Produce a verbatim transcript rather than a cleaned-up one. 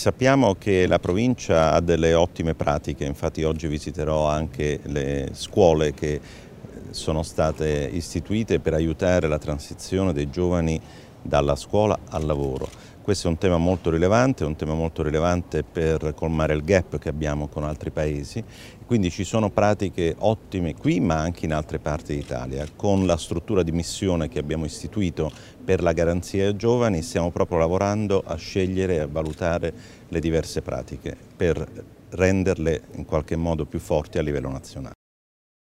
Sappiamo che la provincia ha delle ottime pratiche, infatti oggi visiterò anche le scuole che sono state istituite per aiutare la transizione dei giovani dalla scuola al lavoro. Questo è un tema molto rilevante, un tema molto rilevante per colmare il gap che abbiamo con altri paesi, quindi ci sono pratiche ottime qui ma anche in altre parti d'Italia. Con la struttura di missione che abbiamo istituito per la garanzia ai giovani stiamo proprio lavorando a scegliere e a valutare le diverse pratiche per renderle in qualche modo più forti a livello nazionale.